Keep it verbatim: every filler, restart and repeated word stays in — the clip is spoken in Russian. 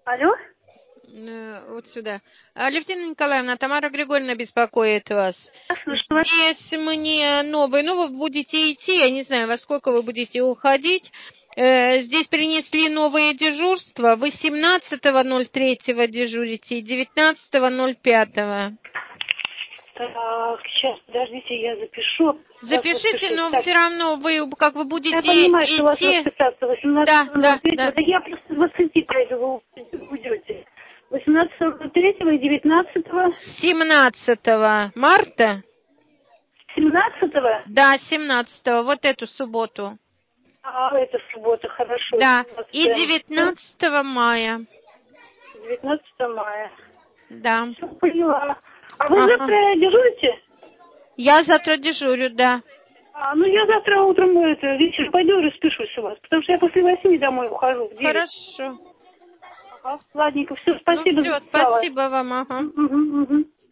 Алло? Э, Вот сюда. Алевтина Николаевна, Тамара Григорьевна беспокоит вас. Здесь мне новый, ну вы будете идти, я не знаю, во сколько вы будете уходить. Э, Здесь принесли новые дежурства. Вы семнадцатого ноль третьего дежурите и девятнадцатого ноль пятого. Так, сейчас, подождите, я запишу. Запишите, но все равно вы, как вы будете Я понимаю, идти... что у вас расписаться восемнадцатого Да, ноль третьего. да, да. Да я просто двадцати пойду, вы уйдете. восемнадцатого ноль третьего и девятнадцатого. семнадцатого марта? семнадцатого? Да, семнадцатого, вот эту субботу. А, это суббота, хорошо. Да, и семнадцатое. девятнадцатого мая. девятнадцатого мая. Да. Все поняла. А вы Ага. завтра дежурите? Я завтра дежурю, да. А, ну я завтра утром, это, вечером пойду и распишусь у вас, потому что я после восьми домой ухожу. в девять. Хорошо. Ага, ладненько, все, спасибо. Ну все, записала. спасибо вам. Ага. Угу, угу.